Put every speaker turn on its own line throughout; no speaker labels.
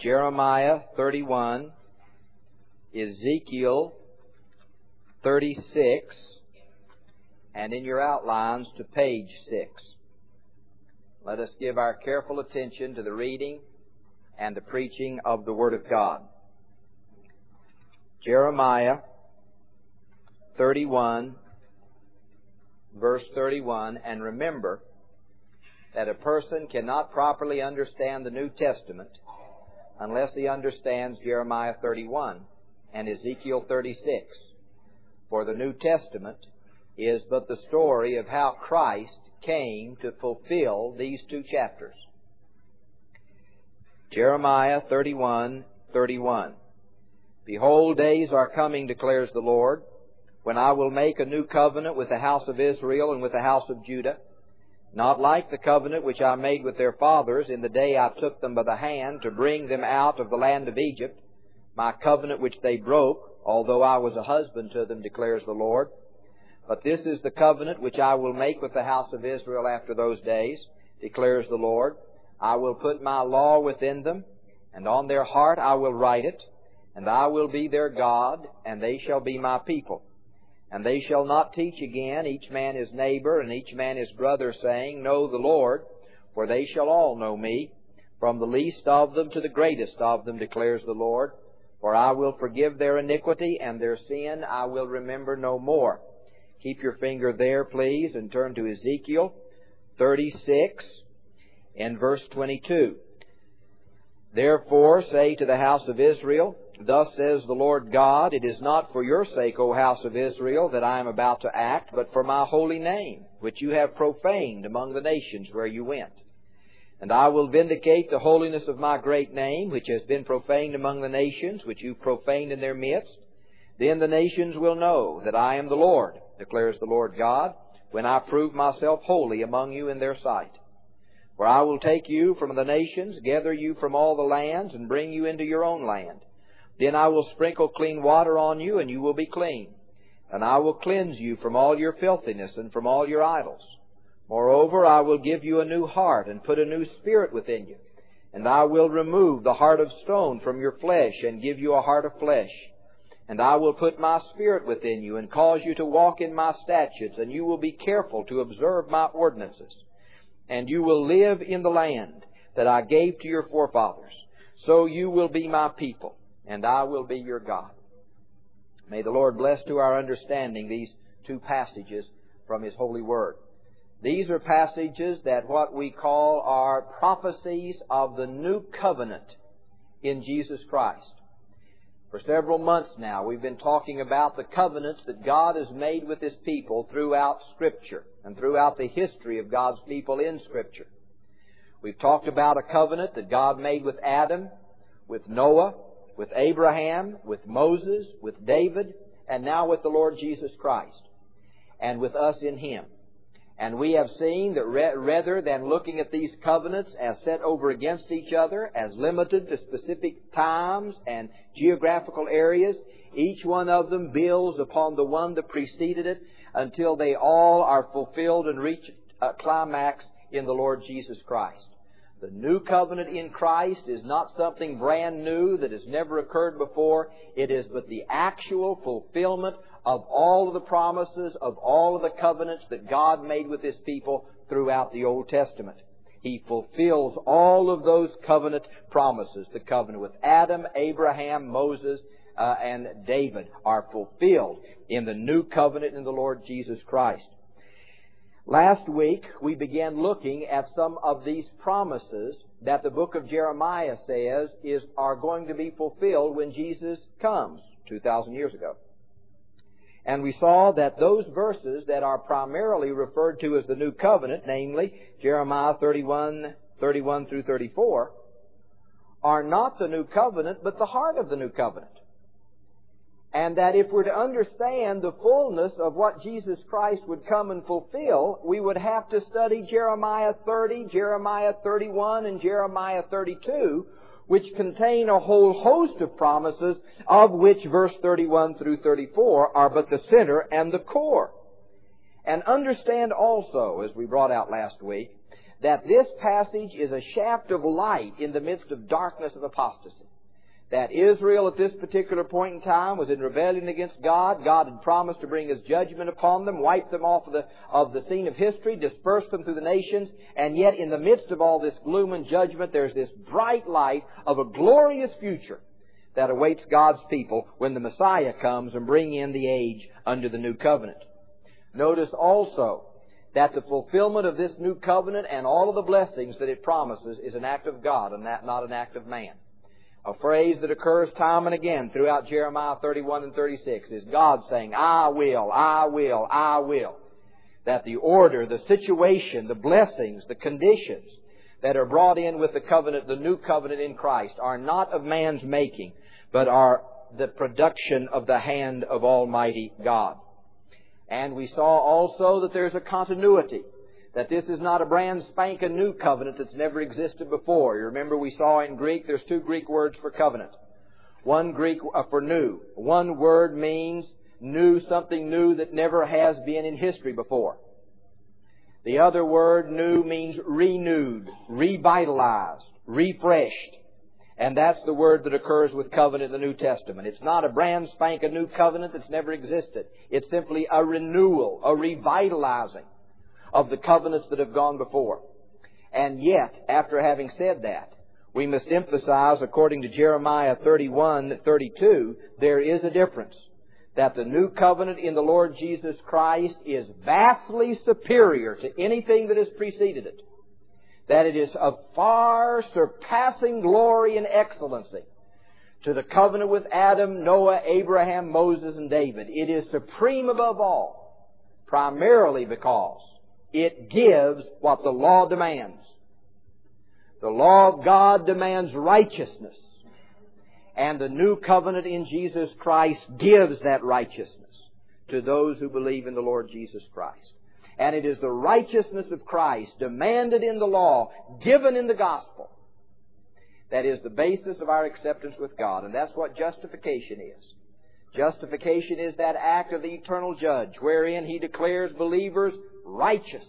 Jeremiah 31, Ezekiel 36, and in your outlines to page 6. Let us give our careful attention to the reading and the preaching of the Word of God. Jeremiah 31, verse 31, and remember that a person cannot properly understand the New Testament unless he understands Jeremiah 31 and Ezekiel 36. For the New Testament is but the story of how Christ came to fulfill these two chapters. Jeremiah 31:31. Behold, days are coming, declares the Lord, when I will make a new covenant with the house of Israel and with the house of Judah, not like the covenant which I made with their fathers in the day I took them by the hand to bring them out of the land of Egypt, my covenant which they broke, although I was a husband to them, declares the Lord. But this is the covenant which I will make with the house of Israel after those days, declares the Lord. I will put my law within them, and on their heart I will write it, and I will be their God, and they shall be my people. And they shall not teach again, each man his neighbor, and each man his brother, saying, Know the Lord, for they shall all know me, from the least of them to the greatest of them, declares the Lord. For I will forgive their iniquity, and their sin I will remember no more. Keep your finger there, please, and turn to Ezekiel 36 and verse 22. Therefore say to the house of Israel, Thus says the Lord God, It is not for your sake, O house of Israel, that I am about to act, but for my holy name, which you have profaned among the nations where you went. And I will vindicate the holiness of my great name, which has been profaned among the nations, which you profaned in their midst. Then the nations will know that I am the Lord, declares the Lord God, when I prove myself holy among you in their sight. For I will take you from the nations, gather you from all the lands, and bring you into your own land. Then I will sprinkle clean water on you, and you will be clean. And I will cleanse you from all your filthiness and from all your idols. Moreover, I will give you a new heart, and put a new spirit within you. And I will remove the heart of stone from your flesh, and give you a heart of flesh. And I will put my spirit within you, and cause you to walk in my statutes, and you will be careful to observe my ordinances. And you will live in the land that I gave to your forefathers. So you will be my people, and I will be your God. May the Lord bless to our understanding these two passages from His holy word. These are passages that what we call are prophecies of the new covenant in Jesus Christ. For several months now, we've been talking about the covenants that God has made with His people throughout Scripture and throughout the history of God's people in Scripture. We've talked about a covenant that God made with Adam, with Noah, with Abraham, with Moses, with David, and now with the Lord Jesus Christ, and with us in Him. And we have seen that rather than looking at these covenants as set over against each other, as limited to specific times and geographical areas, each one of them builds upon the one that preceded it until they all are fulfilled and reach a climax in the Lord Jesus Christ. The new covenant in Christ is not something brand new that has never occurred before. It is but the actual fulfillment of all of the promises, of all of the covenants that God made with His people throughout the Old Testament. He fulfills all of those covenant promises. The covenant with Adam, Abraham, Moses, and David are fulfilled in the new covenant in the Lord Jesus Christ. Last week, we began looking at some of these promises that the book of Jeremiah says are going to be fulfilled when Jesus comes 2,000 years ago. And we saw that those verses that are primarily referred to as the New Covenant, namely Jeremiah 31 through 34, are not the New Covenant, but the heart of the New Covenant. And that if we're to understand the fullness of what Jesus Christ would come and fulfill, we would have to study Jeremiah 30, Jeremiah 31, and Jeremiah 32, which contain a whole host of promises, of which verse 31 through 34 are but the center and the core. And understand also, as we brought out last week, that this passage is a shaft of light in the midst of darkness of apostasy. That Israel at this particular point in time was in rebellion against God. God had promised to bring His judgment upon them, wipe them off of the scene of history, disperse them through the nations. And yet in the midst of all this gloom and judgment, there's this bright light of a glorious future that awaits God's people when the Messiah comes and bring in the age under the new covenant. Notice also that the fulfillment of this new covenant and all of the blessings that it promises is an act of God and not an act of man. A phrase that occurs time and again throughout Jeremiah 31 and 36 is God saying, I will, I will, I will. That the order, the situation, the blessings, the conditions that are brought in with the covenant, the new covenant in Christ, are not of man's making, but are the production of the hand of Almighty God. And we saw also that there's a continuity. That this is not a brand spanking new covenant that's never existed before. You remember we saw in Greek, there's two Greek words for covenant. One Greek for new. One word means new, something new that never has been in history before. The other word, new, means renewed, revitalized, refreshed. And that's the word that occurs with covenant in the New Testament. It's not a brand spanking new covenant that's never existed. It's simply a renewal, a revitalizing of the covenants that have gone before. And yet, after having said that, we must emphasize, according to Jeremiah 31:32, there is a difference. That the new covenant in the Lord Jesus Christ is vastly superior to anything that has preceded it. That it is of far surpassing glory and excellency to the covenant with Adam, Noah, Abraham, Moses, and David. It is supreme above all, primarily because it gives what the law demands. The law of God demands righteousness. And the new covenant in Jesus Christ gives that righteousness to those who believe in the Lord Jesus Christ. And it is the righteousness of Christ demanded in the law, given in the gospel, that is the basis of our acceptance with God. And that's what justification is. Justification is that act of the eternal judge wherein He declares believers righteous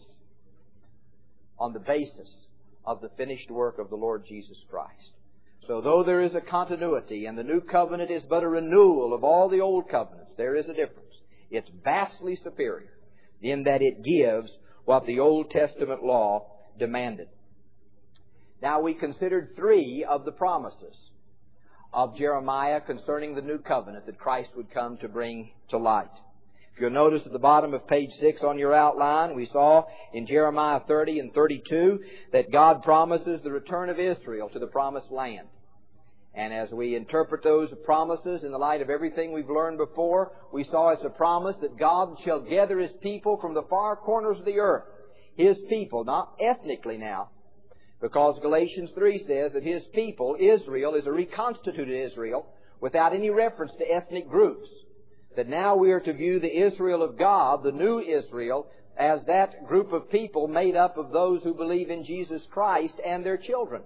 on the basis of the finished work of the Lord Jesus Christ. So though there is a continuity and the new covenant is but a renewal of all the old covenants, there is a difference. It's vastly superior in that it gives what the Old Testament law demanded. Now we considered three of the promises of Jeremiah concerning the new covenant that Christ would come to bring to light. If you'll notice at the bottom of page 6 on your outline, we saw in Jeremiah 30 and 32 that God promises the return of Israel to the promised land. And as we interpret those promises in the light of everything we've learned before, we saw it's a promise that God shall gather His people from the far corners of the earth. His people, not ethnically now, because Galatians 3 says that His people, Israel, is a reconstituted Israel without any reference to ethnic groups. That now we are to view the Israel of God, the new Israel, as that group of people made up of those who believe in Jesus Christ and their children.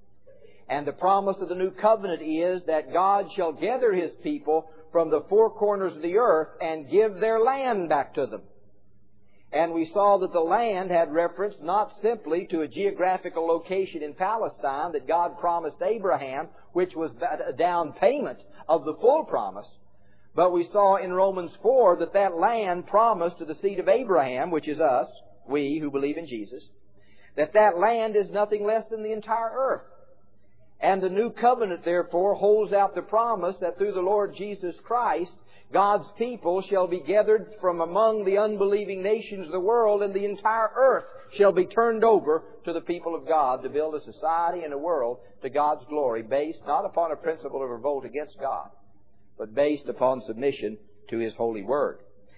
And the promise of the new covenant is that God shall gather His people from the four corners of the earth and give their land back to them. And we saw that the land had reference not simply to a geographical location in Palestine that God promised Abraham, which was a down payment of the full promise. But we saw in Romans 4 that that land promised to the seed of Abraham, which is us, we who believe in Jesus, that that land is nothing less than the entire earth. And the new covenant, therefore, holds out the promise that through the Lord Jesus Christ, God's people shall be gathered from among the unbelieving nations of the world, and the entire earth shall be turned over to the people of God to build a society and a world to God's glory, based not upon a principle of revolt against God, but based upon submission to His holy word.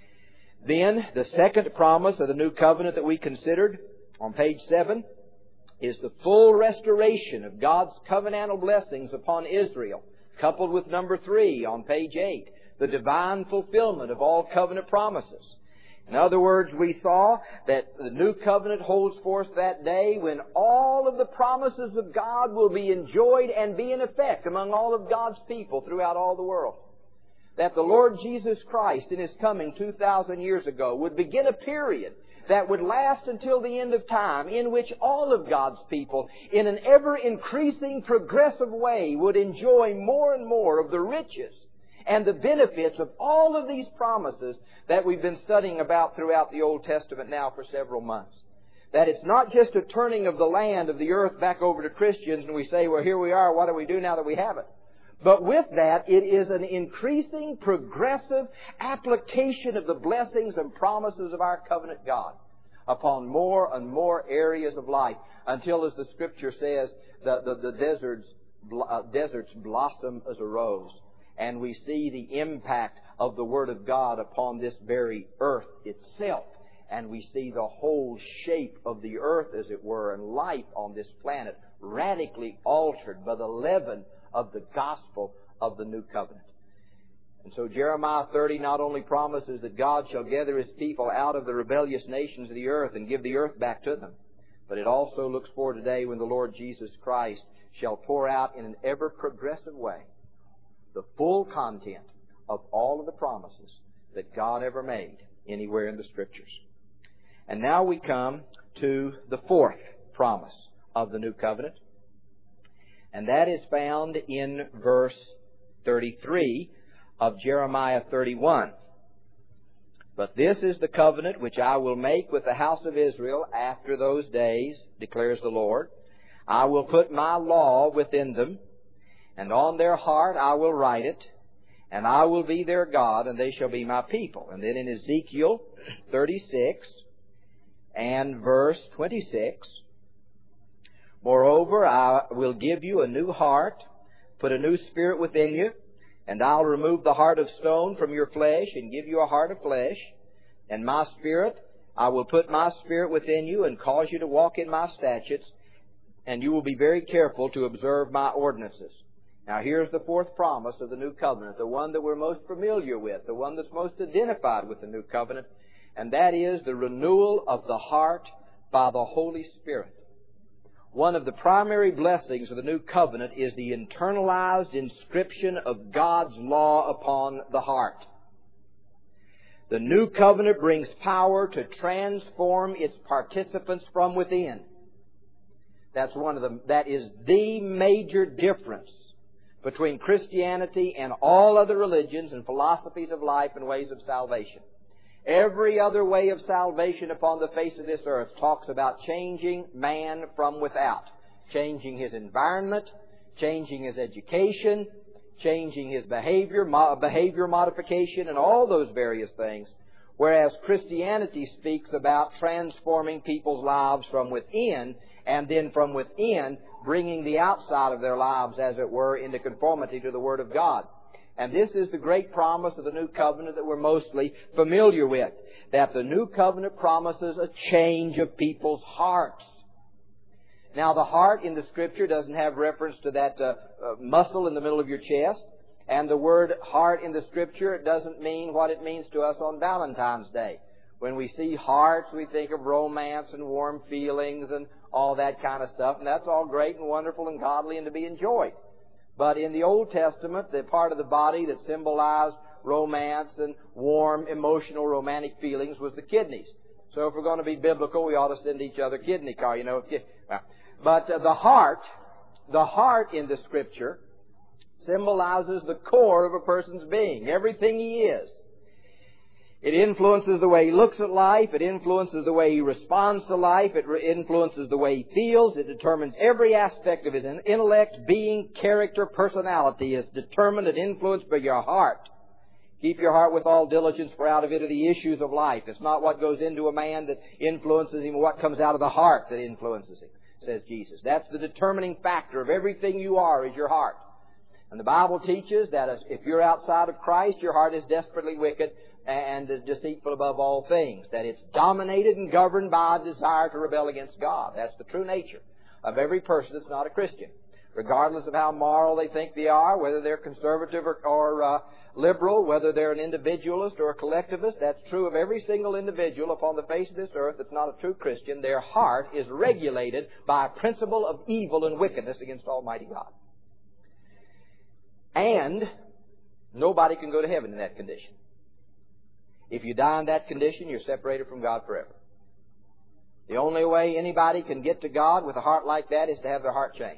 Then, the second promise of the new covenant that we considered on page 7 is the full restoration of God's covenantal blessings upon Israel, coupled with number 3 on page 8, the divine fulfillment of all covenant promises. In other words, we saw that the new covenant holds forth that day when all of the promises of God will be enjoyed and be in effect among all of God's people throughout all the world. That the Lord Jesus Christ in His coming 2,000 years ago would begin a period that would last until the end of time, in which all of God's people, in an ever-increasing, progressive way, would enjoy more and more of the riches and the benefits of all of these promises that we've been studying about throughout the Old Testament now for several months. That it's not just a turning of the land, of the earth back over to Christians, and we say, well, here we are, what do we do now that we have it? But with that, it is an increasing, progressive application of the blessings and promises of our covenant God upon more and more areas of life, until, as the Scripture says, the deserts blossom as a rose. And we see the impact of the Word of God upon this very earth itself. And we see the whole shape of the earth, as it were, and life on this planet radically altered by the leaven of the gospel of the new covenant. And so Jeremiah 30 not only promises that God shall gather His people out of the rebellious nations of the earth and give the earth back to them, but it also looks forward to the day when the Lord Jesus Christ shall pour out in an ever-progressive way the full content of all of the promises that God ever made anywhere in the Scriptures. And now we come to the fourth promise of the new covenant, and that is found in verse 33 of Jeremiah 31. But this is the covenant which I will make with the house of Israel after those days, declares the Lord. I will put my law within them, and on their heart I will write it, and I will be their God, and they shall be my people. And then in Ezekiel 36 and verse 26, moreover, I will give you a new heart, put a new spirit within you, and I'll remove the heart of stone from your flesh and give you a heart of flesh. And my spirit, I will put my spirit within you and cause you to walk in my statutes, and you will be very careful to observe my ordinances. Now here's the fourth promise of the new covenant, the one that we're most familiar with, the one that's most identified with the new covenant, and that is the renewal of the heart by the Holy Spirit. One of the primary blessings of the new covenant is the internalized inscription of God's law upon the heart. The new covenant brings power to transform its participants from within. That is the major difference between Christianity and all other religions and philosophies of life and ways of salvation. Every other way of salvation upon the face of this earth talks about changing man from without, changing his environment, changing his education, changing his behavior modification, and all those various things. Whereas Christianity speaks about transforming people's lives from within, and then from within bringing the outside of their lives, as it were, into conformity to the Word of God. And this is the great promise of the new covenant that we're mostly familiar with, that the new covenant promises a change of people's hearts. Now, the heart in the Scripture doesn't have reference to that muscle in the middle of your chest. And the word heart in the Scripture doesn't mean what it means to us on Valentine's Day. When we see hearts, we think of romance and warm feelings and all that kind of stuff. And that's all great and wonderful and godly and to be enjoyed. But in the Old Testament, the part of the body that symbolized romance and warm, emotional, romantic feelings was the kidneys. So if we're going to be biblical, we ought to send each other kidney car, you know. But the heart in the Scripture symbolizes the core of a person's being, everything he is. It influences the way he looks at life. It influences the way he responds to life. It influences the way he feels. It determines every aspect of his intellect, being, character, personality is determined and influenced by your heart. Keep your heart with all diligence, for out of it are the issues of life. It's not what goes into a man that influences him, what comes out of the heart that influences him, says Jesus. That's the determining factor of everything you are, is your heart. And the Bible teaches that if you're outside of Christ, your heart is desperately wicked and deceitful above all things. That it's dominated and governed by a desire to rebel against God. That's the true nature of every person that's not a Christian. Regardless of how moral they think they are, whether they're conservative or liberal, whether they're an individualist or a collectivist, that's true of every single individual upon the face of this earth that's not a true Christian. Their heart is regulated by a principle of evil and wickedness against Almighty God. And nobody can go to heaven in that condition. If you die in that condition, you're separated from God forever. The only way anybody can get to God with a heart like that is to have their heart changed.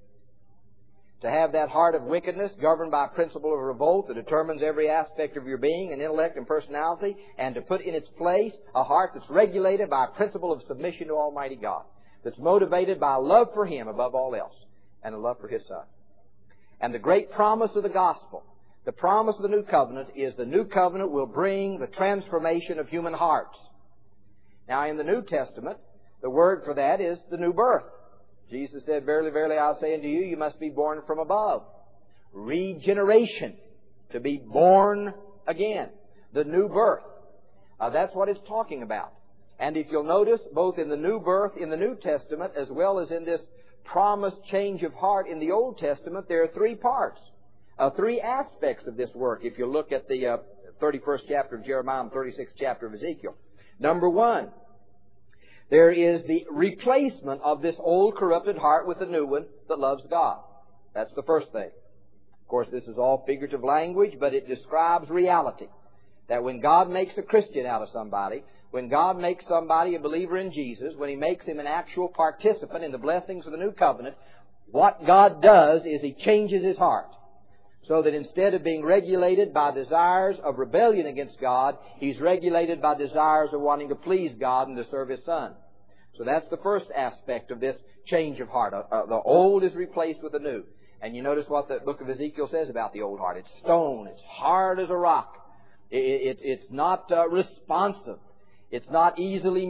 To have that heart of wickedness governed by a principle of revolt that determines every aspect of your being and intellect and personality, and to put in its place a heart that's regulated by a principle of submission to Almighty God, that's motivated by a love for Him above all else and a love for His Son. And the great promise of the gospel, the promise of the new covenant, is the new covenant will bring the transformation of human hearts. Now, in the New Testament, the word for that is the new birth. Jesus said, "Verily, verily, I say unto you, you must be born from above." Regeneration, to be born again. The new birth. That's what it's talking about. And if you'll notice, both in the new birth in the New Testament as well as in this promised change of heart in the Old Testament, there are three parts, three aspects of this work. If you look at the 31st chapter of Jeremiah and 36th chapter of Ezekiel. Number one, there is the replacement of this old corrupted heart with a new one that loves God. That's the first thing. Of course, this is all figurative language, but it describes reality. That when God makes a Christian out of somebody, when God makes somebody a believer in Jesus, when He makes him an actual participant in the blessings of the new covenant, what God does is He changes his heart. So that instead of being regulated by desires of rebellion against God, he's regulated by desires of wanting to please God and to serve His Son. So that's the first aspect of this change of heart. The old is replaced with the new. And you notice what the book of Ezekiel says about the old heart. It's stone. It's hard as a rock. It's not responsive. It's not easily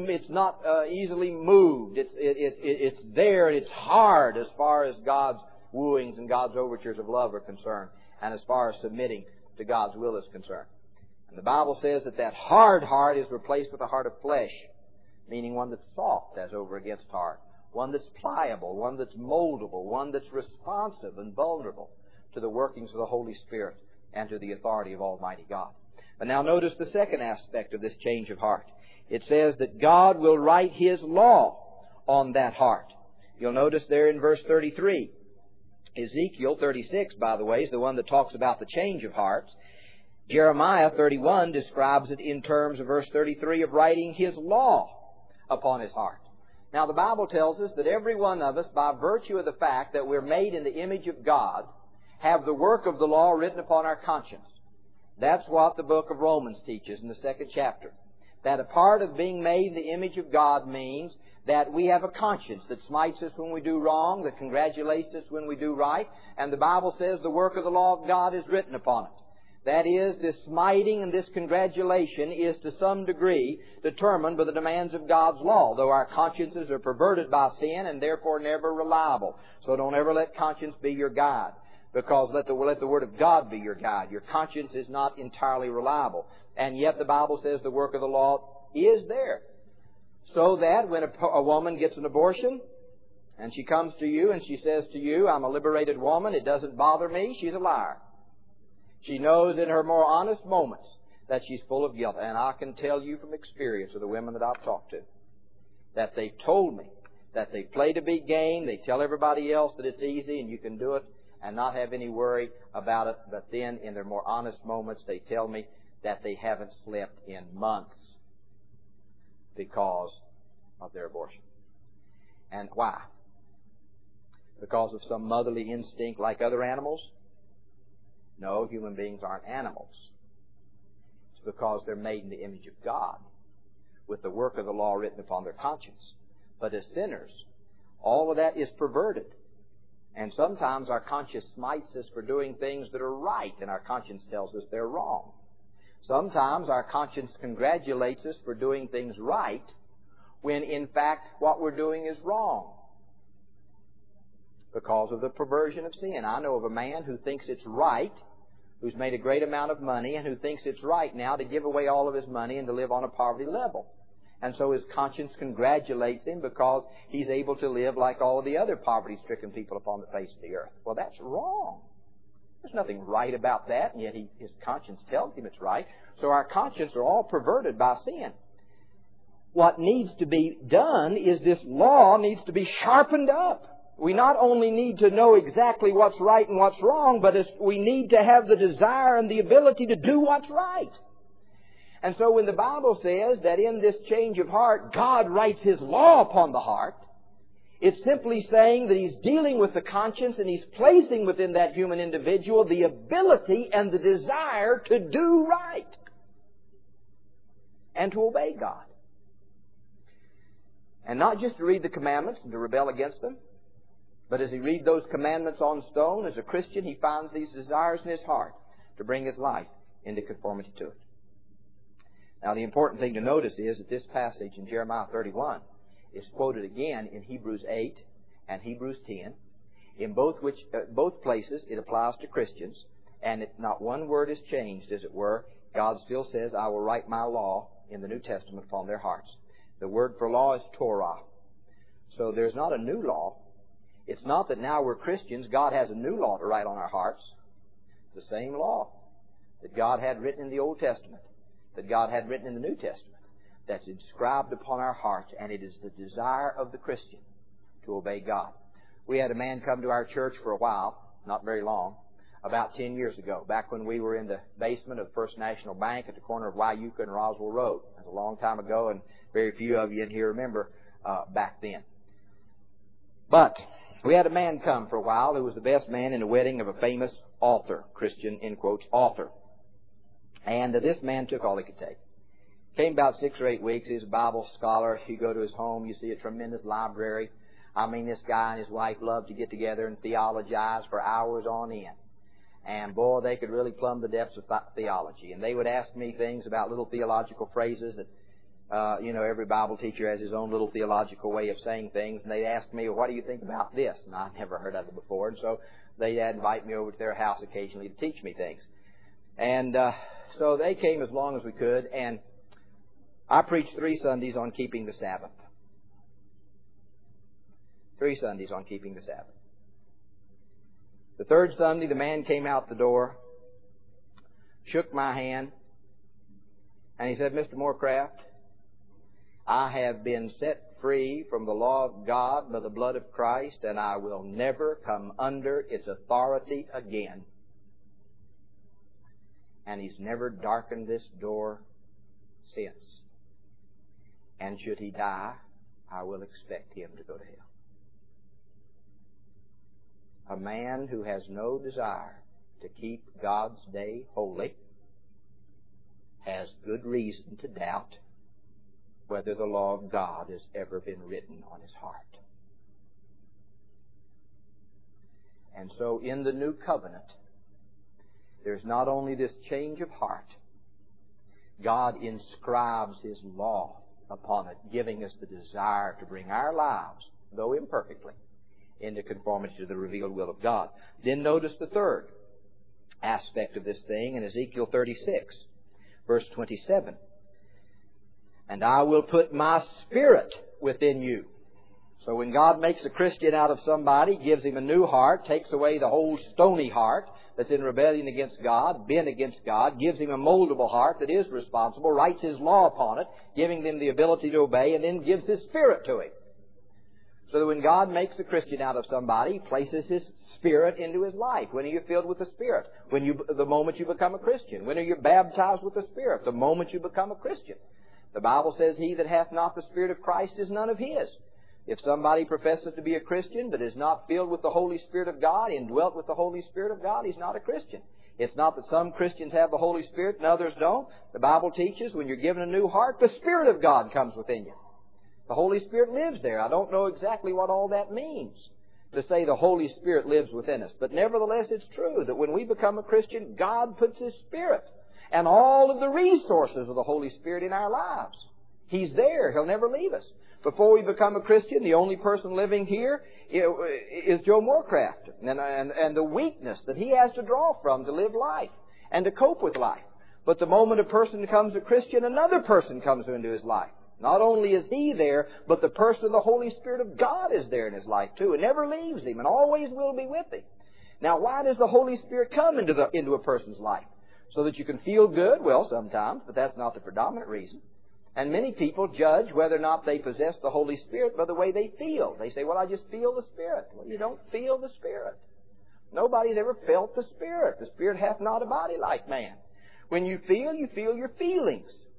moved. It's there, and it's hard as far as God's wooings and God's overtures of love are concerned, and as far as submitting to God's will is concerned. And the Bible says that hard heart is replaced with a heart of flesh, meaning one that's soft as over against hard, one that's pliable, one that's moldable, one that's responsive and vulnerable to the workings of the Holy Spirit and to the authority of Almighty God. But now notice the second aspect of this change of heart. It says that God will write His law on that heart. You'll notice there in verse 33. Ezekiel 36, by the way, is the one that talks about the change of hearts. Jeremiah 31 describes it in terms of verse 33 of writing His law upon his heart. Now, the Bible tells us that every one of us, by virtue of the fact that we're made in the image of God, have the work of the law written upon our conscience. That's what the book of Romans teaches in the 2nd chapter. That a part of being made in the image of God means that we have a conscience that smites us when we do wrong, that congratulates us when we do right. And the Bible says the work of the law of God is written upon it. That is, this smiting and this congratulation is to some degree determined by the demands of God's law, though our consciences are perverted by sin and therefore never reliable. So don't ever let conscience be your guide, because let the Word of God be your guide. Your conscience is not entirely reliable. And yet the Bible says the work of the law is there. So that when a woman gets an abortion and she comes to you and she says to you, "I'm a liberated woman, it doesn't bother me," she's a liar. She knows in her more honest moments that she's full of guilt. And I can tell you from experience of the women that I've talked to, that they've told me that they played a big game, they tell everybody else that it's easy and you can do it and not have any worry about it. But then in their more honest moments, they tell me that they haven't slept in months because of their abortion. And why? Because of some motherly instinct like other animals? No, human beings aren't animals. It's because they're made in the image of God, with the work of the law written upon their conscience. But as sinners, all of that is perverted. And sometimes our conscience smites us for doing things that are right, and our conscience tells us they're wrong. Sometimes our conscience congratulates us for doing things right, when in fact what we're doing is wrong, because of the perversion of sin. I know of a man who thinks it's right, who's made a great amount of money, and who thinks it's right now to give away all of his money and to live on a poverty level. And so his conscience congratulates him because he's able to live like all of the other poverty-stricken people upon the face of the earth. Well, that's wrong. There's nothing right about that, and yet his conscience tells him it's right. So our consciences are all perverted by sin. What needs to be done is this law needs to be sharpened up. We not only need to know exactly what's right and what's wrong, but we need to have the desire and the ability to do what's right. And so when the Bible says that in this change of heart, God writes His law upon the heart, it's simply saying that He's dealing with the conscience and He's placing within that human individual the ability and the desire to do right and to obey God. And not just to read the commandments and to rebel against them, but as he reads those commandments on stone, as a Christian, he finds these desires in his heart to bring his life into conformity to it. Now, the important thing to notice is that this passage in Jeremiah 31 is quoted again in Hebrews 8 and Hebrews 10. In both places, it applies to Christians, and not one word is changed, as it were. God still says, I will write my law in the New Testament upon their hearts. The word for law is Torah. So there's not a new law. It's not that now we're Christians, God has a new law to write on our hearts. It's the same law that God had written in the Old Testament, that God had written in the New Testament, that's inscribed upon our hearts, and it is the desire of the Christian to obey God. We had a man come to our church for a while, not very long, about 10 years ago, back when we were in the basement of First National Bank at the corner of Wyuka and Roswell Road. It was a long time ago, and very few of you in here remember back then. But we had a man come for a while who was the best man in the wedding of a famous author, Christian, in quotes, author. And this man took all he could take. Came about 6 or 8 weeks. He was a Bible scholar. You go to his home, you see a tremendous library. I mean, this guy and his wife loved to get together and theologize for hours on end. And boy, they could really plumb the depths of theology. And they would ask me things about little theological phrases that, every Bible teacher has his own little theological way of saying things. And they'd ask me, well, what do you think about this? And I'd never heard of it before. And so they'd invite me over to their house occasionally to teach me things. And so they came as long as we could. And I preached 3 Sundays on keeping the Sabbath. 3 Sundays on keeping the Sabbath. The 3rd Sunday, the man came out the door, shook my hand, and he said, Mr. Morecraft, I have been set free from the law of God by the blood of Christ, and I will never come under its authority again. And he's never darkened this door since. And should he die, I will expect him to go to hell. A man who has no desire to keep God's day holy has good reason to doubt whether the law of God has ever been written on his heart. And so in the new covenant, there's not only this change of heart, God inscribes His law upon it, giving us the desire to bring our lives, though imperfectly, into conformity to the revealed will of God. Then notice the third aspect of this thing in Ezekiel 36, verse 27. And I will put my Spirit within you. So when God makes a Christian out of somebody, gives him a new heart, takes away the whole stony heart that's in rebellion against God, bent against God, gives him a moldable heart that is responsible, writes His law upon it, giving them the ability to obey, and then gives His Spirit to him. So that when God makes a Christian out of somebody, He places His Spirit into his life. When are you filled with the Spirit? The moment you become a Christian. When are you baptized with the Spirit? The moment you become a Christian. The Bible says, He that hath not the Spirit of Christ is none of His. If somebody professes to be a Christian but is not filled with the Holy Spirit of God, indwelt with the Holy Spirit of God, he's not a Christian. It's not that some Christians have the Holy Spirit and others don't. The Bible teaches when you're given a new heart, the Spirit of God comes within you. The Holy Spirit lives there. I don't know exactly what all that means to say the Holy Spirit lives within us. But nevertheless, it's true that when we become a Christian, God puts His Spirit and all of the resources of the Holy Spirit in our lives. He's there. He'll never leave us. Before we become a Christian, the only person living here is Joe Morecraft and the weakness that he has to draw from to live life and to cope with life. But the moment a person becomes a Christian, another person comes into his life. Not only is he there, but the person of the Holy Spirit of God is there in his life too. It never leaves him and always will be with him. Now, why does the Holy Spirit come into a person's life? So that you can feel good? Well, sometimes, but that's not the predominant reason. And many people judge whether or not they possess the Holy Spirit by the way they feel. They say, well, I just feel the Spirit. Well, you don't feel the Spirit. Nobody's ever felt the Spirit. The Spirit hath not a body like man. When you feel your feelings.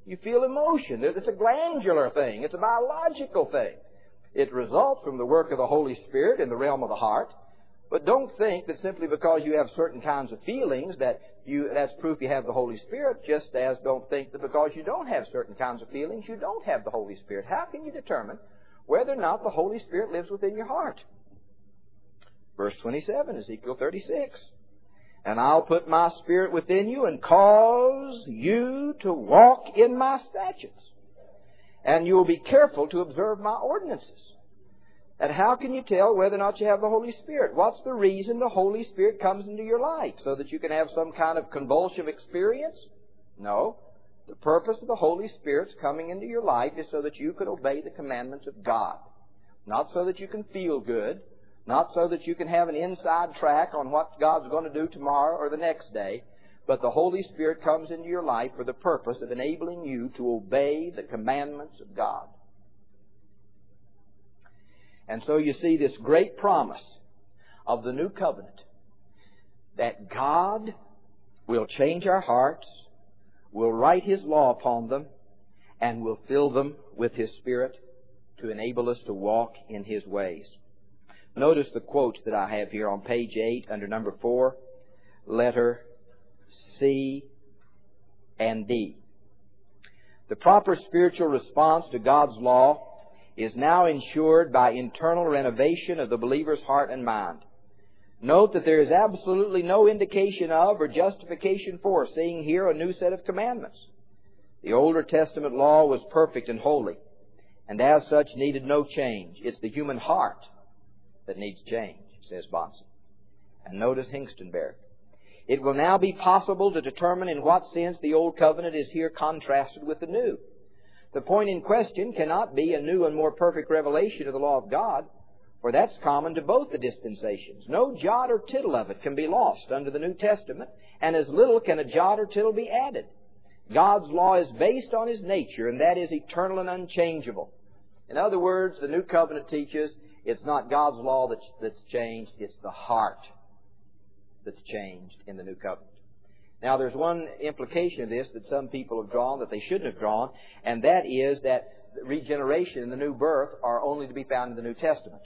You feel emotion. It's a glandular thing. It's a biological thing. It results from the work of the Holy Spirit in the realm of the heart. But don't think that simply because you have certain kinds of feelings that's proof you have the Holy Spirit, just as don't think that because you don't have certain kinds of feelings, you don't have the Holy Spirit. How can you determine whether or not the Holy Spirit lives within your heart? Verse 27, Ezekiel 36. And I'll put my Spirit within you and cause you to walk in my statutes. And you will be careful to observe my ordinances. And how can you tell whether or not you have the Holy Spirit? What's the reason the Holy Spirit comes into your life? So that you can have some kind of convulsive experience? No. The purpose of the Holy Spirit's coming into your life is so that you can obey the commandments of God. Not so that you can feel good. Not so that you can have an inside track on what God's going to do tomorrow or the next day. But the Holy Spirit comes into your life for the purpose of enabling you to obey the commandments of God. And so you see this great promise of the new covenant, that God will change our hearts, will write His law upon them, and will fill them with His Spirit to enable us to walk in His ways. Notice the quotes that I have here on page 8 under number 4, letter C and D. The proper spiritual response to God's law is now ensured by internal renovation of the believer's heart and mind. Note that there is absolutely no indication of or justification for seeing here a new set of commandments. The Older Testament law was perfect and holy, and as such needed no change. It's the human heart that needs change, says Bonson. And notice Hengstenberg. It will now be possible to determine in what sense the Old Covenant is here contrasted with the New. The point in question cannot be a new and more perfect revelation of the law of God, for that's common to both the dispensations. No jot or tittle of it can be lost under the New Testament, and as little can a jot or tittle be added. God's law is based on His nature, and that is eternal and unchangeable. In other words, the New Covenant teaches it's not God's law that's changed, it's the heart that's changed in the New Covenant. Now, there's one implication of this that some people have drawn that they shouldn't have drawn, and that is that regeneration and the new birth are only to be found in the New Testament.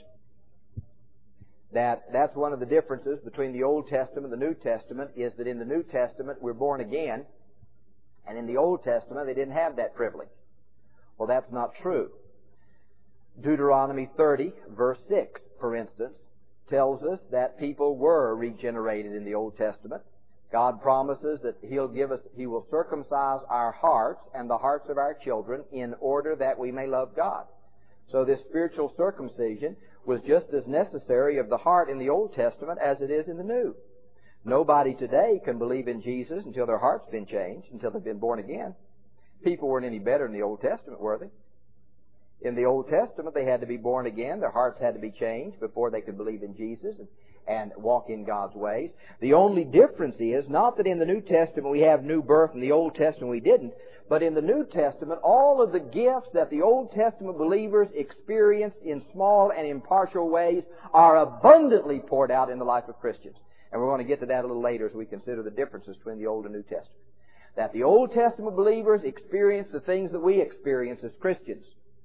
That's one of the differences between the Old Testament and the New Testament, is that in the New Testament we're born again, and in the Old Testament they didn't have that privilege. Well, that's not true. Deuteronomy 30, verse 6, for instance, tells us that people were regenerated in the Old Testament. God promises that He will circumcise our hearts and the hearts of our children in order that we may love God. So this spiritual circumcision was just as necessary of the heart in the Old Testament as it is in the New. Nobody today can believe in Jesus until their heart's been changed, until they've been born again. People weren't any better in the Old Testament, were they? In the Old Testament, they had to be born again. Their hearts had to be changed before they could believe in Jesus and walk in God's ways. The only difference is not that in the New Testament we have new birth and the Old Testament we didn't, but in the New Testament, all of the gifts that the Old Testament believers experienced in small and impartial ways are abundantly poured out in the life of Christians. And we're going to get to that a little later as we consider the differences between the Old and New Testament. That the Old Testament believers experienced the things that we experience as Christians.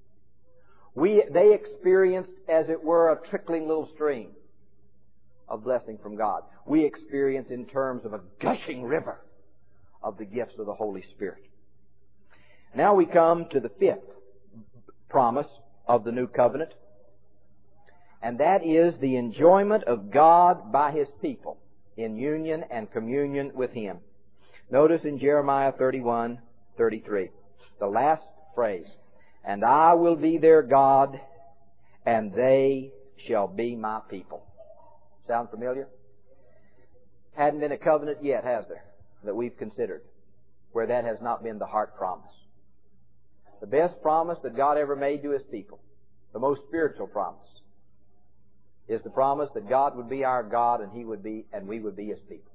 They experienced, as it were, a trickling little stream of blessing from God. We experience in terms of a gushing river of the gifts of the Holy Spirit. Now we come to the fifth promise of the New Covenant, and that is the enjoyment of God by His people in union and communion with Him. Notice in Jeremiah 31:33, the last phrase, "And I will be their God, and they shall be my people." Sound familiar? Hadn't been a covenant yet, has there, that we've considered, where that has not been the heart promise. The best promise that God ever made to His people, the most spiritual promise, is the promise that God would be our God and we would be His people.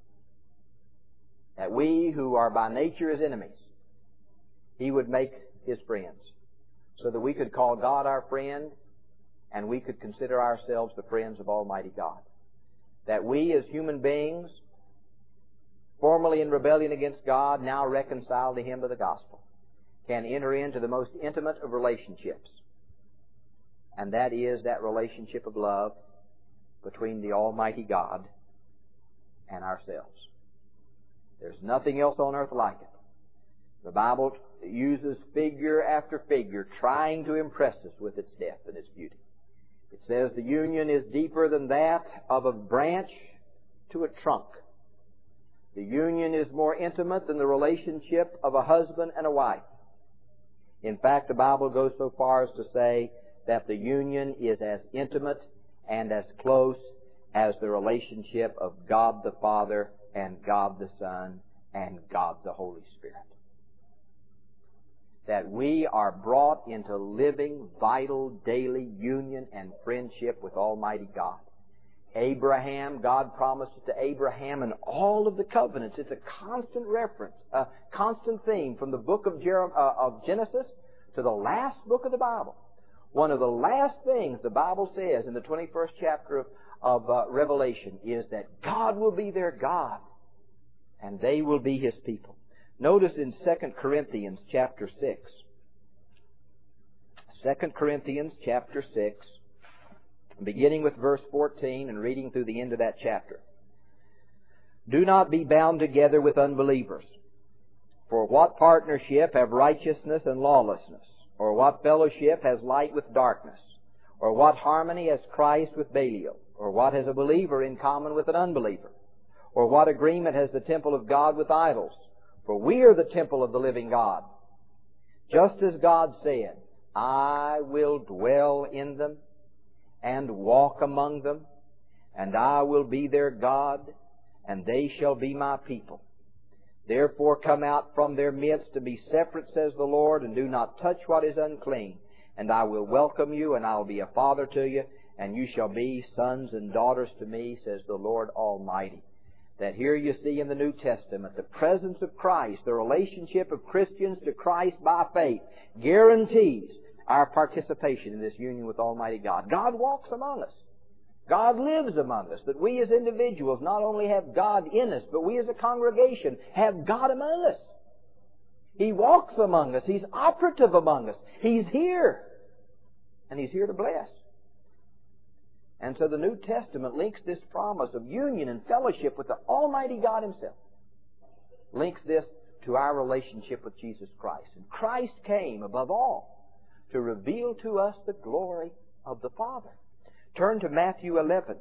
That we who are by nature His enemies, He would make His friends, so that we could call God our friend and we could consider ourselves the friends of Almighty God. That we as human beings, formerly in rebellion against God, now reconciled to Him by the gospel, can enter into the most intimate of relationships. And that is that relationship of love between the Almighty God and ourselves. There's nothing else on earth like it. The Bible uses figure after figure trying to impress us with its depth and its beauty. It says the union is deeper than that of a branch to a trunk. The union is more intimate than the relationship of a husband and a wife. In fact, the Bible goes so far as to say that the union is as intimate and as close as the relationship of God the Father and God the Son and God the Holy Spirit. That we are brought into living, vital, daily union and friendship with Almighty God. Abraham, God promised it to Abraham in all of the covenants. It's a constant reference, a constant theme from the book of Genesis to the last book of the Bible. One of the last things the Bible says in the 21st chapter of Revelation is that God will be their God and they will be His people. Notice in 2 Corinthians chapter 6. 2 Corinthians chapter 6, beginning with verse 14 and reading through the end of that chapter. Do not be bound together with unbelievers. For what partnership have righteousness and lawlessness? Or what fellowship has light with darkness? Or what harmony has Christ with Belial? Or what has a believer in common with an unbeliever? Or what agreement has the temple of God with idols? For we are the temple of the living God. Just as God said, I will dwell in them and walk among them, and I will be their God, and they shall be my people. Therefore come out from their midst to be separate, says the Lord, and do not touch what is unclean. And I will welcome you, and I will be a father to you, and you shall be sons and daughters to me, says the Lord Almighty. That here you see in the New Testament the presence of Christ, the relationship of Christians to Christ by faith, guarantees our participation in this union with Almighty God. God walks among us. God lives among us. That we as individuals not only have God in us, but we as a congregation have God among us. He walks among us. He's operative among us. He's here. And He's here to bless. And so the New Testament links this promise of union and fellowship with the Almighty God Himself. Links this to our relationship with Jesus Christ. And Christ came, above all, to reveal to us the glory of the Father. Turn to Matthew 11.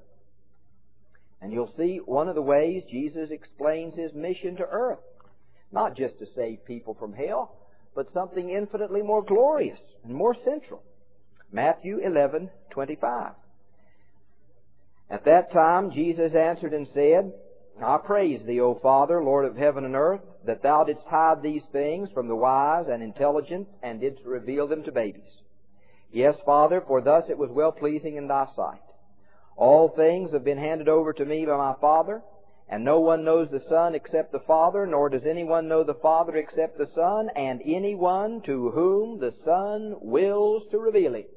And you'll see one of the ways Jesus explains His mission to earth. Not just to save people from hell, but something infinitely more glorious and more central. Matthew 11:25. At that time Jesus answered and said, I praise Thee, O Father, Lord of heaven and earth, that Thou didst hide these things from the wise and intelligent, and didst reveal them to babies. Yes, Father, for thus it was well-pleasing in Thy sight. All things have been handed over to me by my Father, and no one knows the Son except the Father, nor does anyone know the Father except the Son, and anyone to whom the Son wills to reveal Him.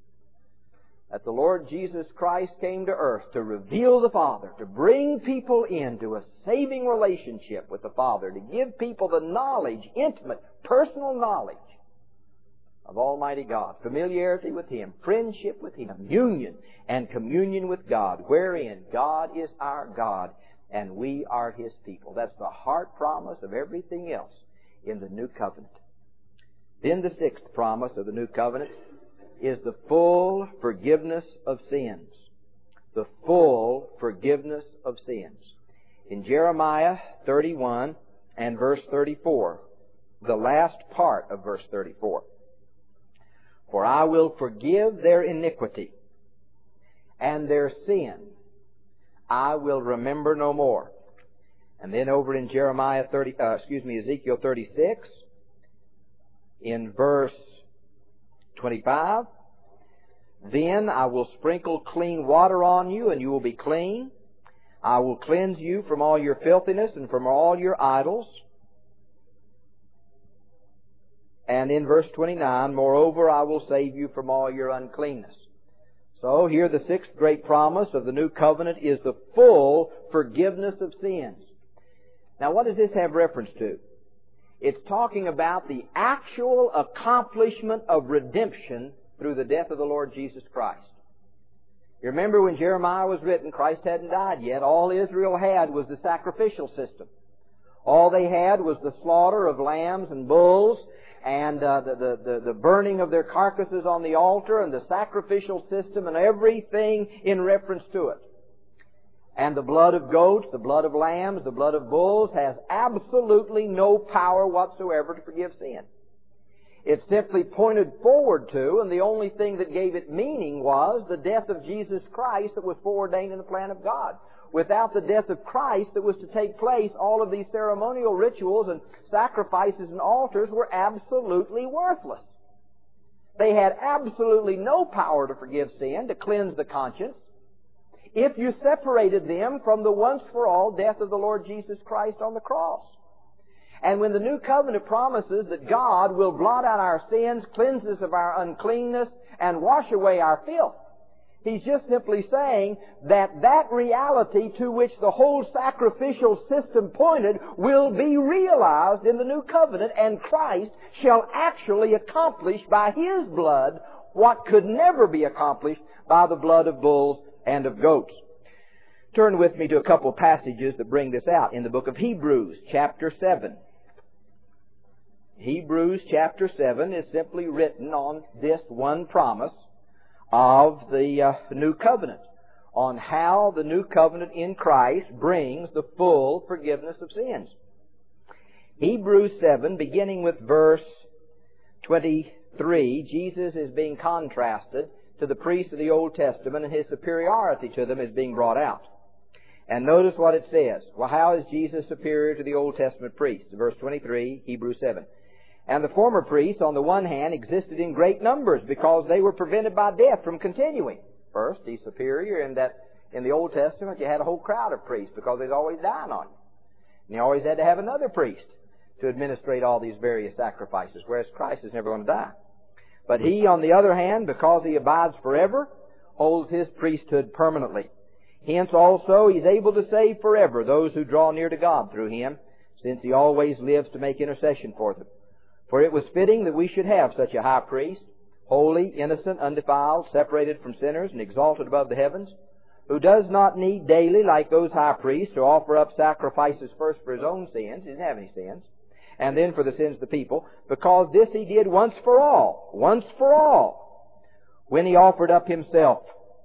That the Lord Jesus Christ came to earth to reveal the Father, to bring people into a saving relationship with the Father, to give people the knowledge, intimate, personal knowledge of Almighty God, familiarity with Him, friendship with Him, union and communion with God, wherein God is our God and we are His people. That's the heart promise of everything else in the New Covenant. Then the sixth promise of the New Covenant is the full forgiveness of sins. The full forgiveness of sins. In Jeremiah 31 and verse 34, the last part of verse 34, for I will forgive their iniquity, and their sin I will remember no more. And then over in Ezekiel 36, in verse 25, then I will sprinkle clean water on you, and you will be clean. I will cleanse you from all your filthiness and from all your idols. And in verse 29, moreover, I will save you from all your uncleanness. So here the sixth great promise of the New Covenant is the full forgiveness of sins. Now what does this have reference to? It's talking about the actual accomplishment of redemption through the death of the Lord Jesus Christ. You remember when Jeremiah was written, Christ hadn't died yet. All Israel had was the sacrificial system. All they had was the slaughter of lambs and bulls and the burning of their carcasses on the altar and the sacrificial system and everything in reference to it. And the blood of goats, the blood of lambs, the blood of bulls has absolutely no power whatsoever to forgive sin. It simply pointed forward to, and the only thing that gave it meaning was the death of Jesus Christ that was foreordained in the plan of God. Without the death of Christ that was to take place, all of these ceremonial rituals and sacrifices and altars were absolutely worthless. They had absolutely no power to forgive sin, to cleanse the conscience, if you separated them from the once-for-all death of the Lord Jesus Christ on the cross. And when the New Covenant promises that God will blot out our sins, cleanse us of our uncleanness, and wash away our filth, He's just simply saying that that reality to which the whole sacrificial system pointed will be realized in the New Covenant, and Christ shall actually accomplish by His blood what could never be accomplished by the blood of bulls and of goats. Turn with me to a couple of passages that bring this out in the book of Hebrews, chapter 7. Hebrews chapter 7 is simply written on this one promise of the New Covenant, on how the New Covenant in Christ brings the full forgiveness of sins. Hebrews 7, beginning with verse 23, Jesus is being contrasted to the priests of the Old Testament, and His superiority to them is being brought out. And notice what it says. Well, how is Jesus superior to the Old Testament priests? Verse 23, Hebrews 7. And the former priests, on the one hand, existed in great numbers because they were prevented by death from continuing. First, He's superior in that in the Old Testament you had a whole crowd of priests because they's always dying on you. And you always had to have another priest to administrate all these various sacrifices, whereas Christ is never going to die. But He, on the other hand, because He abides forever, holds His priesthood permanently. Hence also He's able to save forever those who draw near to God through Him, since He always lives to make intercession for them. For it was fitting that we should have such a high priest, holy, innocent, undefiled, separated from sinners, and exalted above the heavens, who does not need daily, like those high priests, to offer up sacrifices first for His own sins. He didn't have any sins. And then for the sins of the people, because this He did once for all, when He offered up Himself.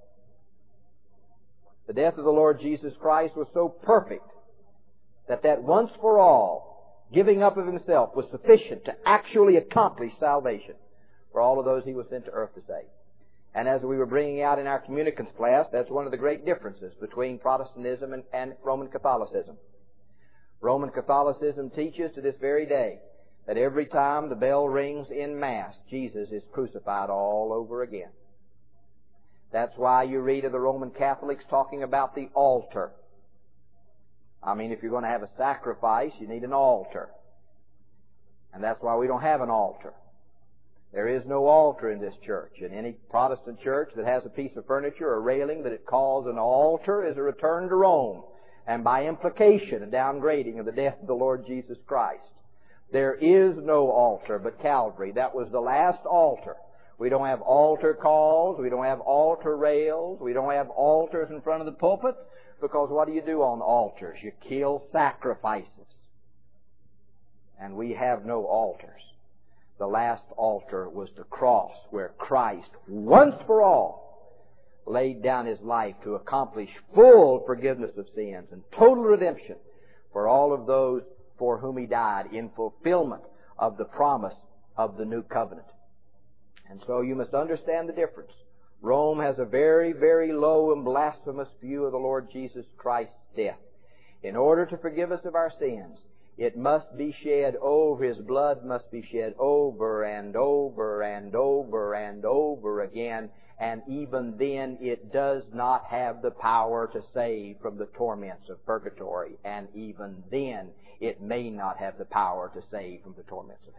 The death of the Lord Jesus Christ was so perfect that once for all giving up of Himself was sufficient to actually accomplish salvation for all of those He was sent to earth to save. And as we were bringing out in our communicants class, that's one of the great differences between Protestantism and Roman Catholicism. Roman Catholicism teaches to this very day that every time the bell rings in Mass, Jesus is crucified all over again. That's why you read of the Roman Catholics talking about the altar. I mean, if you're going to have a sacrifice, you need an altar. And that's why we don't have an altar. There is no altar in this church. In any Protestant church that has a piece of furniture or railing that it calls an altar is a return to Rome, and by implication, a downgrading of the death of the Lord Jesus Christ. There is no altar but Calvary. That was the last altar. We don't have altar calls. We don't have altar rails. We don't have altars in front of the pulpit, because what do you do on altars? You kill sacrifices. And we have no altars. The last altar was the cross, where Christ, once for all, laid down His life to accomplish full forgiveness of sins and total redemption for all of those for whom He died, in fulfillment of the promise of the New Covenant. And so you must understand the difference. Rome has a very, very low and blasphemous view of the Lord Jesus Christ's death. In order to forgive us of our sins, it must be shed over, His blood must be shed over and over and over and over again, and even then it does not have the power to save from the torments of purgatory, and even then it may not have the power to save from the torments of hell.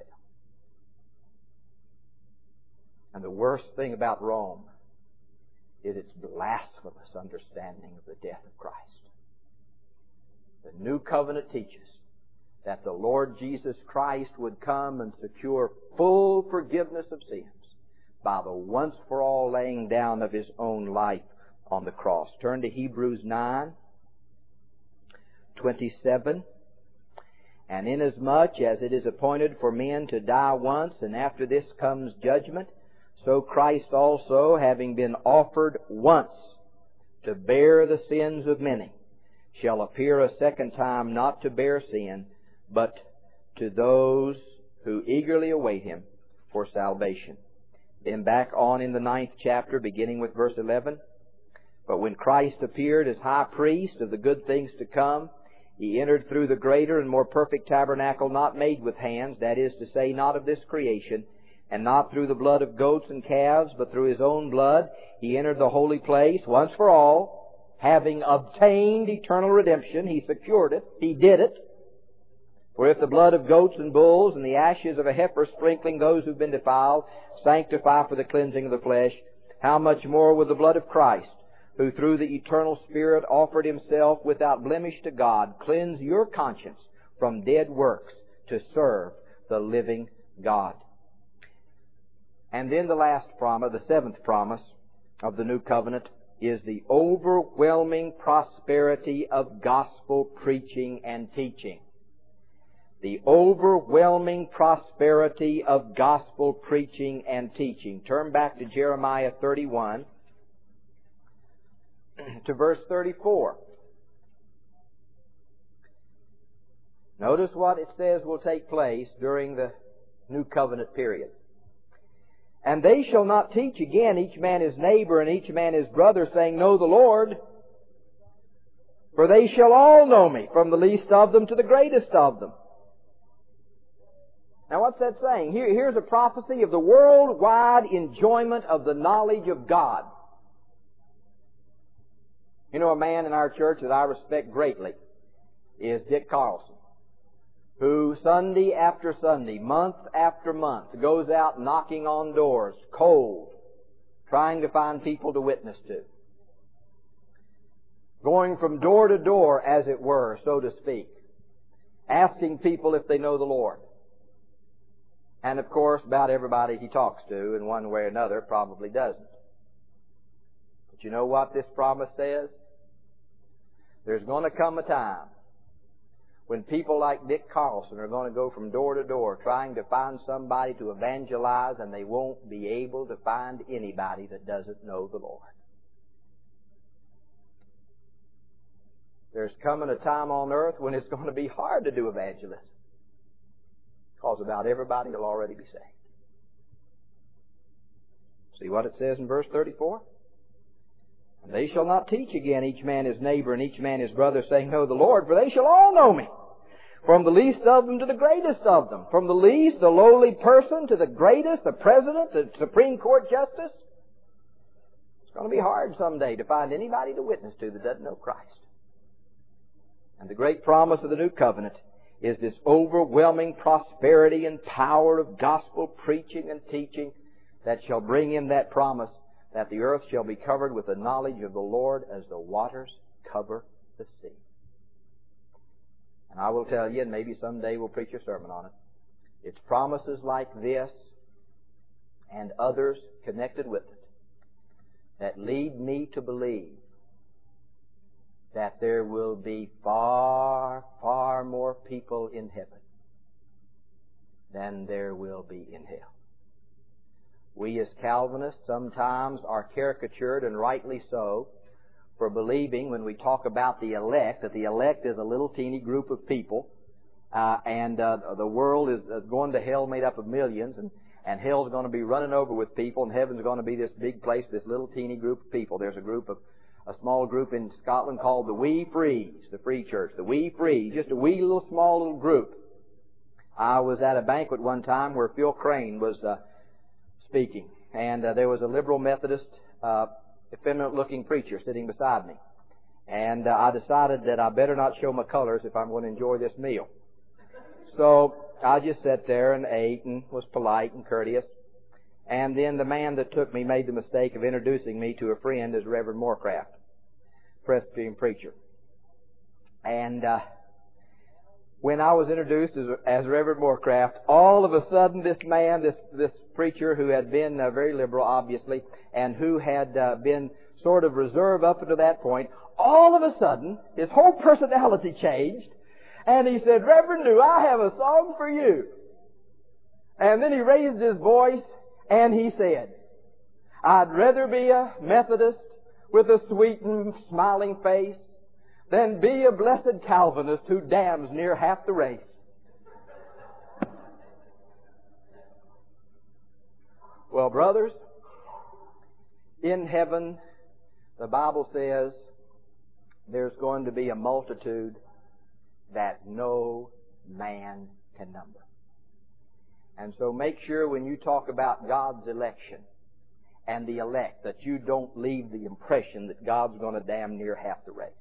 And the worst thing about Rome is its blasphemous understanding of the death of Christ. The New Covenant teaches that the Lord Jesus Christ would come and secure full forgiveness of sins by the once-for-all laying down of His own life on the cross. Turn to Hebrews 9:27. And inasmuch as it is appointed for men to die once, and after this comes judgment, so Christ also, having been offered once to bear the sins of many, shall appear a second time, not to bear sin, but to those who eagerly await Him for salvation. Then back on in the 9th chapter, beginning with verse 11. But when Christ appeared as high priest of the good things to come, He entered through the greater and more perfect tabernacle, not made with hands, that is to say, not of this creation, and not through the blood of goats and calves, but through His own blood. He entered the holy place once for all, having obtained eternal redemption. He secured it. He did it. For if the blood of goats and bulls and the ashes of a heifer sprinkling those who've been defiled sanctify for the cleansing of the flesh, how much more will the blood of Christ, who through the eternal Spirit offered Himself without blemish to God, cleanse your conscience from dead works to serve the living God. And then the last promise, the 7th promise of the new covenant, is the overwhelming prosperity of gospel preaching and teaching. The overwhelming prosperity of gospel preaching and teaching. Turn back to Jeremiah 31, to verse 34. Notice what it says will take place during the New Covenant period. And they shall not teach again each man his neighbor and each man his brother, saying, Know the Lord. For they shall all know me, from the least of them to the greatest of them. Now what's that saying? Here's a prophecy of the worldwide enjoyment of the knowledge of God. You know, a man in our church that I respect greatly is Dick Carlson, who Sunday after Sunday, month after month, goes out knocking on doors, cold, trying to find people to witness to. Going from door to door, as it were, so to speak, asking people if they know the Lord. And of course, about everybody he talks to, in one way or another, probably doesn't. But you know what this promise says? There's going to come a time when people like Dick Carlson are going to go from door to door trying to find somebody to evangelize, and they won't be able to find anybody that doesn't know the Lord. There's coming a time on earth when it's going to be hard to do evangelism, because about everybody will already be saved. See what it says in verse 34? And they shall not teach again each man his neighbor and each man his brother, saying, Know the Lord, for they shall all know me, from the least of them to the greatest of them. From the least, the lowly person, to the greatest, the president, the Supreme Court justice. It's going to be hard someday to find anybody to witness to that doesn't know Christ. And the great promise of the new covenant is this overwhelming prosperity and power of gospel preaching and teaching that shall bring in that promise that the earth shall be covered with the knowledge of the Lord as the waters cover the sea. And I will tell you, and maybe someday we'll preach a sermon on it, it's promises like this and others connected with it that lead me to believe that there will be far, far more people in heaven than there will be in hell. We as Calvinists sometimes are caricatured, and rightly so, for believing when we talk about the elect, that the elect is a little teeny group of people, and the world is going to hell made up of millions, and hell's going to be running over with people, and heaven's going to be this big place, this little teeny group of people. There's a small group in Scotland called the Wee Frees, the Free Church, the Wee Frees, just a wee little small little group. I was at a banquet one time where Phil Crane was speaking, and there was a liberal Methodist, effeminate-looking preacher sitting beside me. And I decided that I better not show my colors if I'm going to enjoy this meal. So I just sat there and ate and was polite and courteous. And then the man that took me made the mistake of introducing me to a friend as Reverend Moorcraft, Presbyterian preacher. And when I was introduced as Reverend Moorcraft, all of a sudden this man, this preacher who had been very liberal, obviously, and who had been sort of reserved up until that point, all of a sudden his whole personality changed, and he said, "Reverend New, I have a song for you." And then he raised his voice and he said, "I'd rather be a Methodist with a sweet and smiling face than be a blessed Calvinist who damns near half the race." Well, brothers, in heaven, the Bible says there's going to be a multitude that no man can number. And so make sure when you talk about God's election and the elect that you don't leave the impression that God's going to damn near half the race.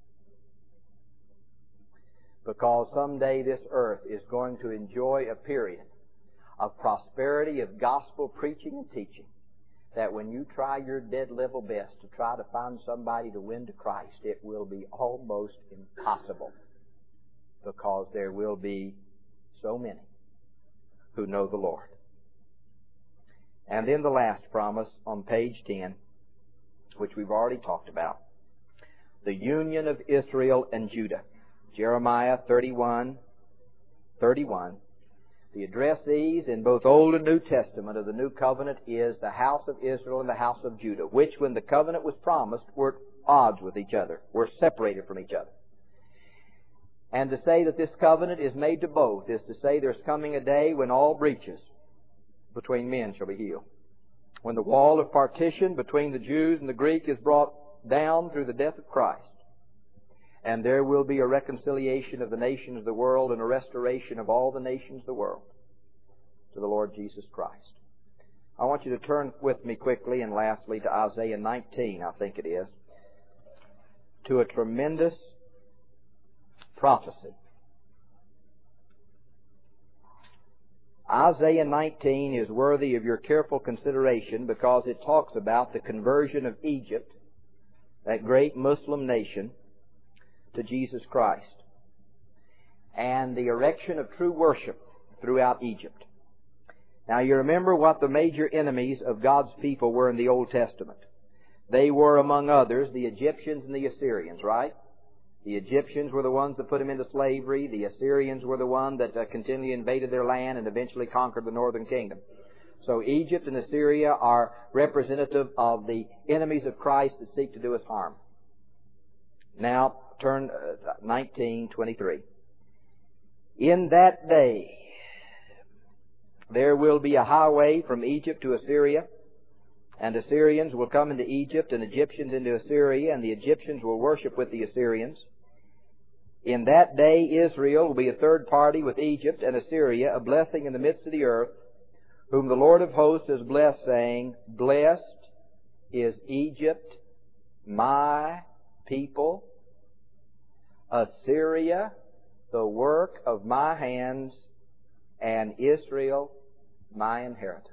Because someday this earth is going to enjoy a period of prosperity, of gospel preaching and teaching, that when you try your dead level best to try to find somebody to win to Christ, it will be almost impossible, because there will be so many who know the Lord. And then the last promise on page 10, which we've already talked about, the union of Israel and Judah. Jeremiah 31:31. The addressees in both Old and New Testament of the New Covenant is the house of Israel and the house of Judah, which when the covenant was promised were at odds with each other, were separated from each other. And to say that this covenant is made to both is to say there's coming a day when all breaches between men shall be healed. When the wall of partition between the Jews and the Greek is brought down through the death of Christ. And there will be a reconciliation of the nations of the world and a restoration of all the nations of the world to the Lord Jesus Christ. I want you to turn with me quickly and lastly to Isaiah 19, I think it is, to a tremendous prophecy. Isaiah 19 is worthy of your careful consideration because it talks about the conversion of Egypt, that great Muslim nation, to Jesus Christ, and the erection of true worship throughout Egypt. Now you remember what the major enemies of God's people were in the Old Testament. They were, among others, the Egyptians and the Assyrians, right? The Egyptians were the ones that put them into slavery. The Assyrians were the ones that continually invaded their land and eventually conquered the northern kingdom. So Egypt and Assyria are representative of the enemies of Christ that seek to do us harm. Now, turn 19:23. In that day there will be a highway from Egypt to Assyria, and Assyrians will come into Egypt, and Egyptians into Assyria, and the Egyptians will worship with the Assyrians. In that day Israel will be a third party with Egypt and Assyria, a blessing in the midst of the earth, whom the Lord of hosts has blessed, saying, "Blessed is Egypt, my people, Assyria, the work of my hands, and Israel, my inheritance."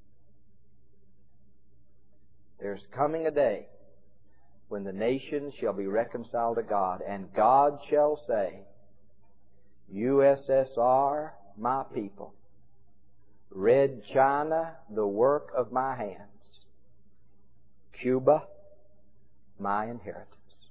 There's coming a day when the nations shall be reconciled to God, and God shall say, "USSR, my people, Red China, the work of my hands, Cuba, my inheritance."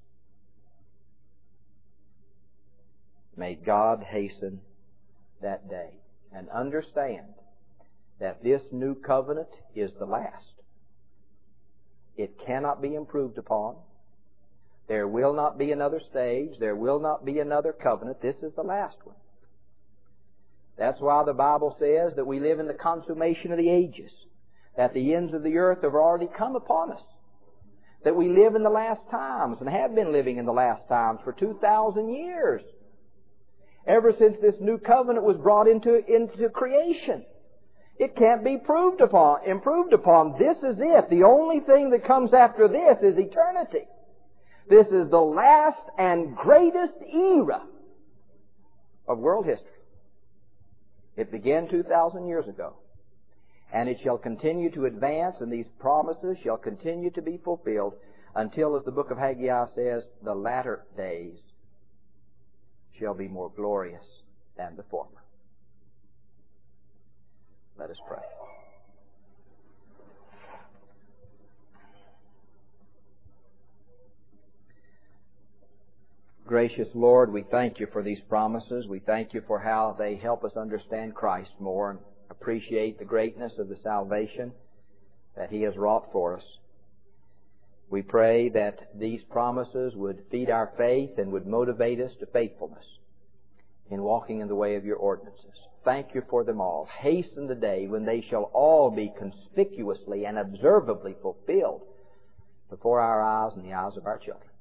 May God hasten that day and understand that this new covenant is the last. It cannot be improved upon. There will not be another stage. There will not be another covenant. This is the last one. That's why the Bible says that we live in the consummation of the ages, that the ends of the earth have already come upon us, that we live in the last times and have been living in the last times for 2,000 years. Ever since this new covenant was brought into creation. It can't be improved upon. This is it. The only thing that comes after this is eternity. This is the last and greatest era of world history. It began 2,000 years ago. And it shall continue to advance, and these promises shall continue to be fulfilled until, as the book of Haggai says, the latter days shall be more glorious than the former. Let us pray. Gracious Lord, we thank You for these promises. We thank You for how they help us understand Christ more and appreciate the greatness of the salvation that He has wrought for us. We pray that these promises would feed our faith and would motivate us to faithfulness in walking in the way of Your ordinances. Thank You for them all. Hasten the day when they shall all be conspicuously and observably fulfilled before our eyes and the eyes of our children.